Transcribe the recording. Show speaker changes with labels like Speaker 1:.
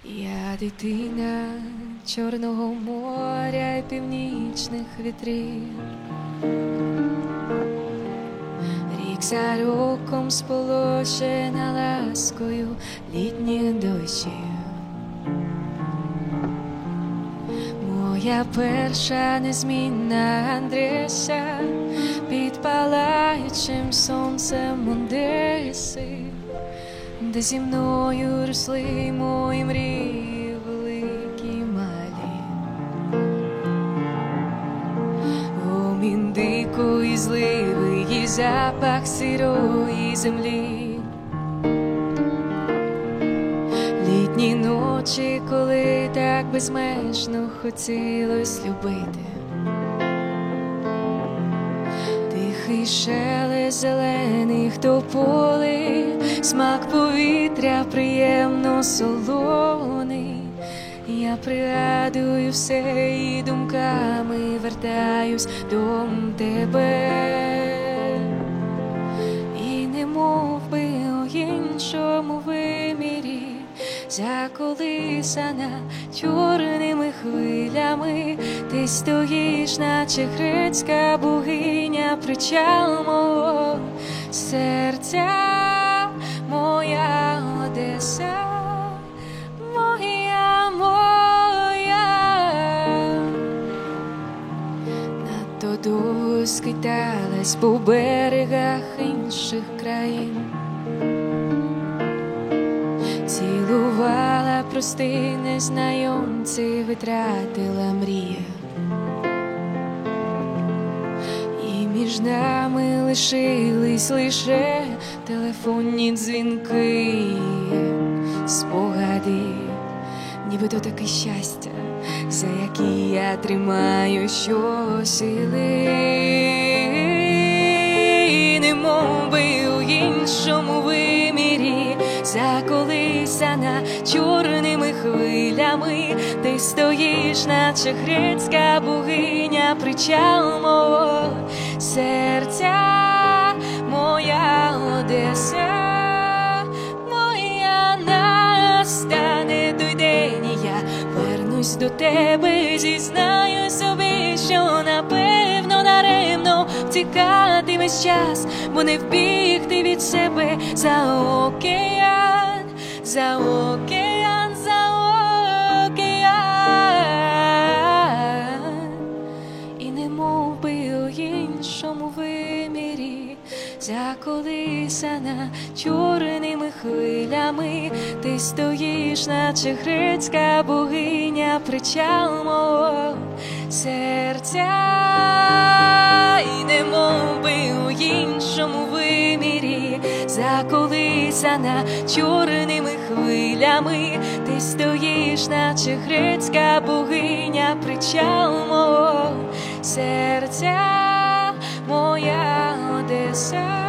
Speaker 1: Я дитина Чорного моря й північних вітрів, рік за роком сполошена ласкою літніх дощів. Моя перша незмінна адреса під палаючим сонцем Одеси, де зі мною росли мої мрії великі й малі. Гомін дикої зливи і запах сирої землі, літні ночі, коли так безмежно хотілось любити. Тихий шелест зелених тополи, смак повітря приємно солоний. Я пригадую все і думками вертаюсь до тебе. І немов би у іншому вимірі, заколисана чорними хвилями, ти стоїш, наче грецька богиня, причал мого серця. Моя Одеса, моя, надто довго скиталась по берегах інших країн, цілувала прості незнайомці, витратила мрія. І між нами лишились лише телефонні дзвінки, спогади, нібито таке щастя, за які я тримаю щосили. Немов би у іншому вимірі, заколисана чорними хвилями, ти стоїш, наче грецька богиня, причал мого серця. Моя Одеса, моя, настане той день, і я вернусь до тебе, зізнаю собі, що напевно даремно втікати весь час, бо не вбігти від себе за океан, за океан, за океан. І немов би у іншому вимірі, заколисана чорними хвилями, ти стоїш, наче грецька богиня, причал мого серця. І немов би у іншому вимірі, заколисана чорними хвилями, ти стоїш, наче грецька богиня, причал мого серця. Моя Одеса.